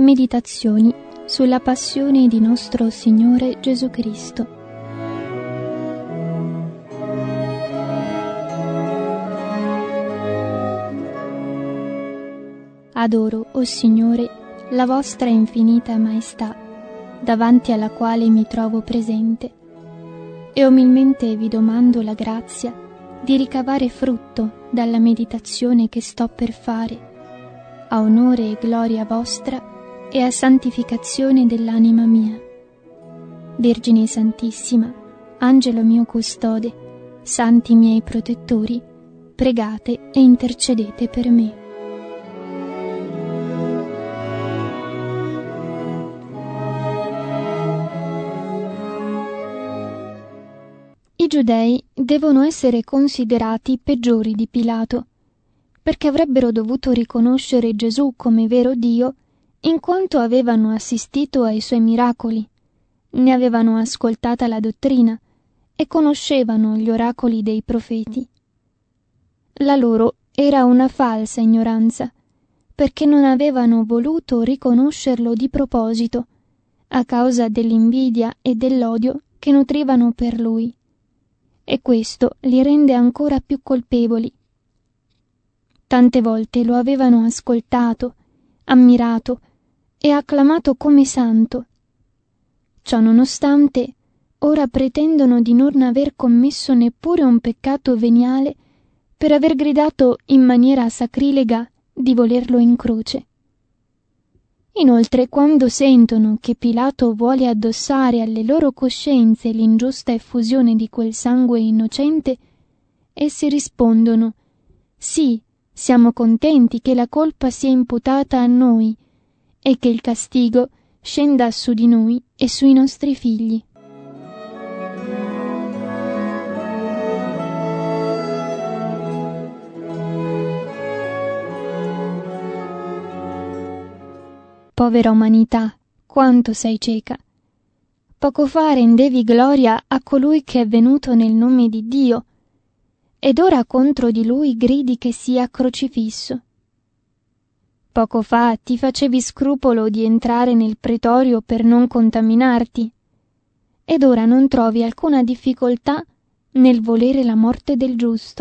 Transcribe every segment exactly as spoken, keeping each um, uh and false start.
Meditazioni sulla passione di nostro Signore Gesù Cristo. Adoro, o Signore, la vostra infinita maestà, davanti alla quale mi trovo presente, e umilmente vi domando la grazia di ricavare frutto dalla meditazione che sto per fare, a onore e gloria vostra e a santificazione dell'anima mia. Vergine Santissima, Angelo mio custode, santi miei protettori, pregate e intercedete per me. I giudei devono essere considerati peggiori di Pilato, perché avrebbero dovuto riconoscere Gesù come vero Dio in quanto avevano assistito ai suoi miracoli, ne avevano ascoltata la dottrina e conoscevano gli oracoli dei profeti. La loro era una falsa ignoranza, perché non avevano voluto riconoscerlo di proposito, a causa dell'invidia e dell'odio che nutrivano per lui, e questo li rende ancora più colpevoli. Tante volte lo avevano ascoltato, ammirato e acclamato come santo. Ciò nonostante, ora pretendono di non aver commesso neppure un peccato veniale per aver gridato in maniera sacrilega di volerlo in croce. Inoltre, quando sentono che Pilato vuole addossare alle loro coscienze l'ingiusta effusione di quel sangue innocente, essi rispondono: «Sì, siamo contenti che la colpa sia imputata a noi e che il castigo scenda su di noi e sui nostri figli». Povera umanità, quanto sei cieca! Poco fa rendevi gloria a colui che è venuto nel nome di Dio, ed ora contro di lui gridi che sia crocifisso. Poco fa ti facevi scrupolo di entrare nel pretorio per non contaminarti, ed ora non trovi alcuna difficoltà nel volere la morte del giusto.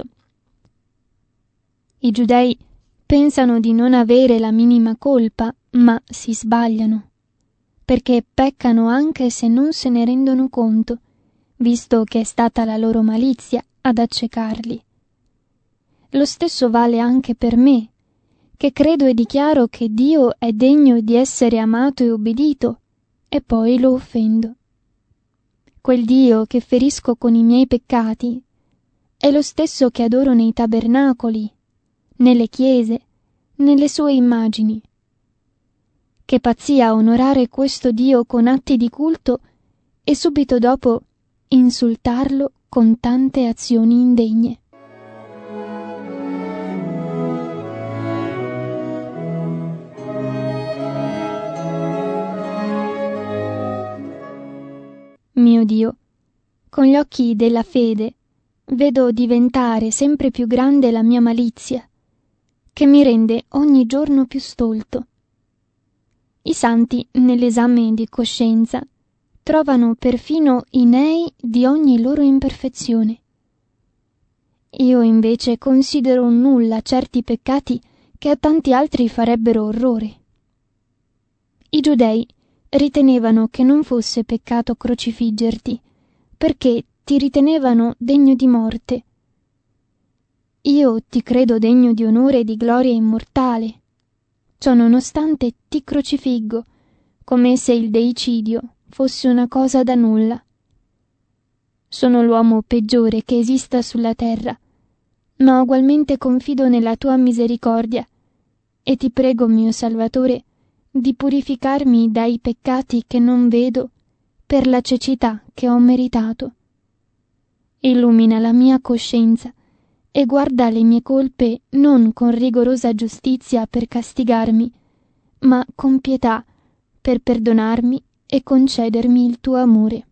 I giudei pensano di non avere la minima colpa, ma si sbagliano, perché peccano anche se non se ne rendono conto, visto che è stata la loro malizia ad accecarli. Lo stesso vale anche per me, che credo e dichiaro che Dio è degno di essere amato e obbedito, e poi lo offendo. Quel Dio che ferisco con i miei peccati è lo stesso che adoro nei tabernacoli, nelle chiese, nelle sue immagini. Che pazzia onorare questo Dio con atti di culto e subito dopo insultarlo con tante azioni indegne. Mio Dio, con gli occhi della fede vedo diventare sempre più grande la mia malizia, che mi rende ogni giorno più stolto. I santi, nell'esame di coscienza, trovano perfino i nei di ogni loro imperfezione. Io invece considero nulla certi peccati che a tanti altri farebbero orrore. I giudei ritenevano che non fosse peccato crocifiggerti, perché ti ritenevano degno di morte. Io ti credo degno di onore e di gloria immortale. Ciò nonostante ti crocifiggo, come se il deicidio fosse una cosa da nulla. Sono l'uomo peggiore che esista sulla terra, ma ugualmente confido nella tua misericordia e ti prego, mio Salvatore, di purificarmi dai peccati che non vedo per la cecità che ho meritato. Illumina la mia coscienza e guarda le mie colpe non con rigorosa giustizia per castigarmi, ma con pietà per perdonarmi e concedermi il tuo amore.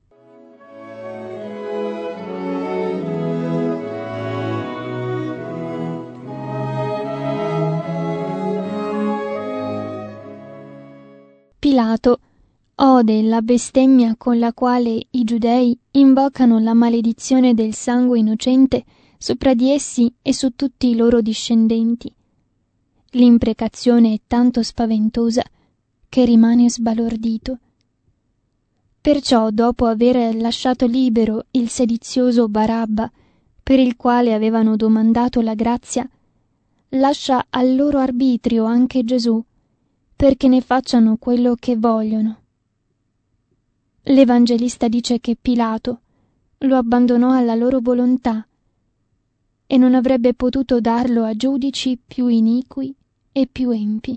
Pilato ode la bestemmia con la quale i giudei invocano la maledizione del sangue innocente sopra di essi e su tutti i loro discendenti. L'imprecazione è tanto spaventosa che rimane sbalordito. Perciò, dopo aver lasciato libero il sedizioso Barabba, per il quale avevano domandato la grazia, lascia al loro arbitrio anche Gesù, perché ne facciano quello che vogliono. L'Evangelista dice che Pilato lo abbandonò alla loro volontà e non avrebbe potuto darlo a giudici più iniqui e più empi.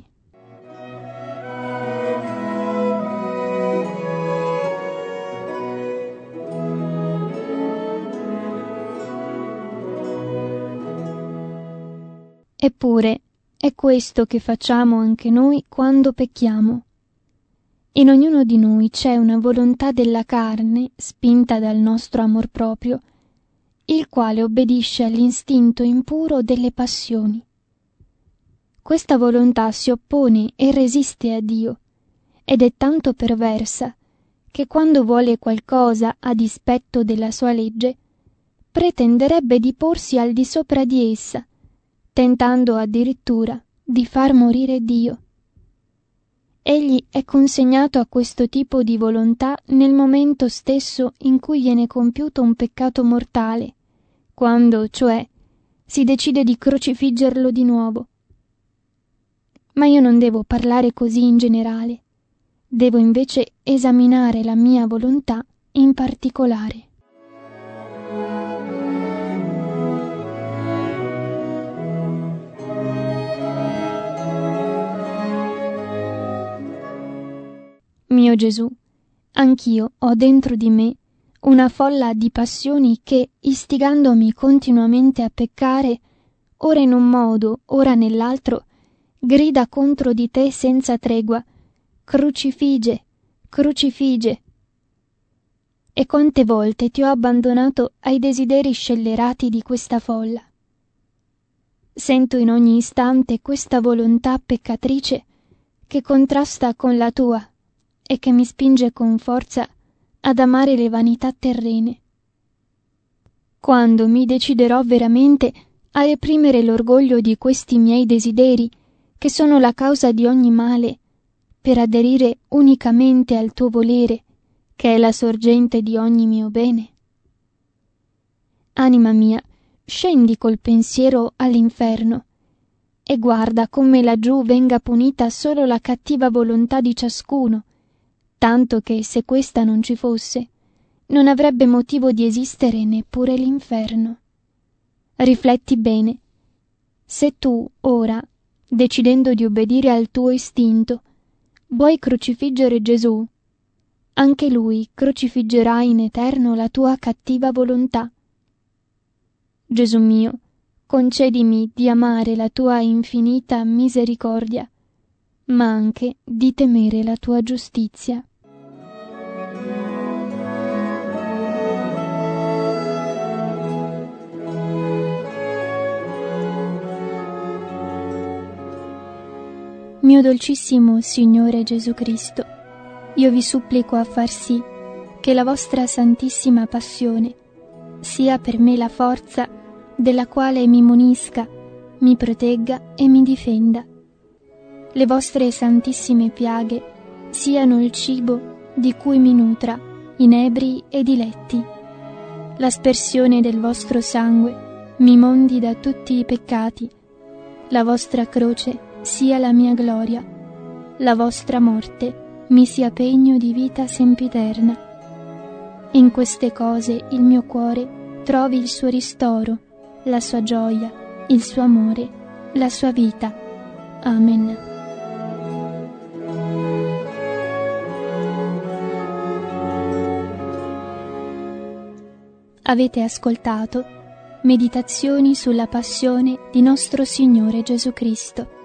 Eppure è questo che facciamo anche noi quando pecchiamo. In ognuno di noi c'è una volontà della carne, spinta dal nostro amor proprio, il quale obbedisce all'istinto impuro delle passioni. Questa volontà si oppone e resiste a Dio, ed è tanto perversa che quando vuole qualcosa a dispetto della sua legge, pretenderebbe di porsi al di sopra di essa, tentando addirittura di far morire Dio. Egli è consegnato a questo tipo di volontà nel momento stesso in cui viene compiuto un peccato mortale, quando, cioè, si decide di crocifiggerlo di nuovo. Ma io non devo parlare così in generale, devo invece esaminare la mia volontà in particolare. Mio Gesù, anch'io ho dentro di me una folla di passioni che, istigandomi continuamente a peccare, ora in un modo, ora nell'altro, grida contro di te senza tregua: crucifige, crucifige. E quante volte ti ho abbandonato ai desideri scellerati di questa folla. Sento in ogni istante questa volontà peccatrice che contrasta con la tua e che mi spinge con forza ad amare le vanità terrene. Quando mi deciderò veramente a reprimere l'orgoglio di questi miei desideri, che sono la causa di ogni male, per aderire unicamente al tuo volere, che è la sorgente di ogni mio bene? Anima mia, scendi col pensiero all'inferno e guarda come laggiù venga punita solo la cattiva volontà di ciascuno, tanto che se questa non ci fosse, non avrebbe motivo di esistere neppure l'inferno. Rifletti bene. Se tu, ora, decidendo di obbedire al tuo istinto, vuoi crocifiggere Gesù, anche lui crocifiggerà in eterno la tua cattiva volontà. Gesù mio, concedimi di amare la tua infinita misericordia, ma anche di temere la tua giustizia. Mio dolcissimo Signore Gesù Cristo, io vi supplico a far sì che la vostra santissima passione sia per me la forza della quale mi munisca, mi protegga e mi difenda. Le vostre santissime piaghe siano il cibo di cui mi nutra, inebri e diletti. L'aspersione del vostro sangue mi mondi da tutti i peccati. La vostra croce sia la mia gloria. La vostra morte mi sia pegno di vita sempiterna. In queste cose il mio cuore trovi il suo ristoro, la sua gioia, il suo amore, la sua vita. Amen. Avete ascoltato Meditazioni sulla passione di nostro Signore Gesù Cristo,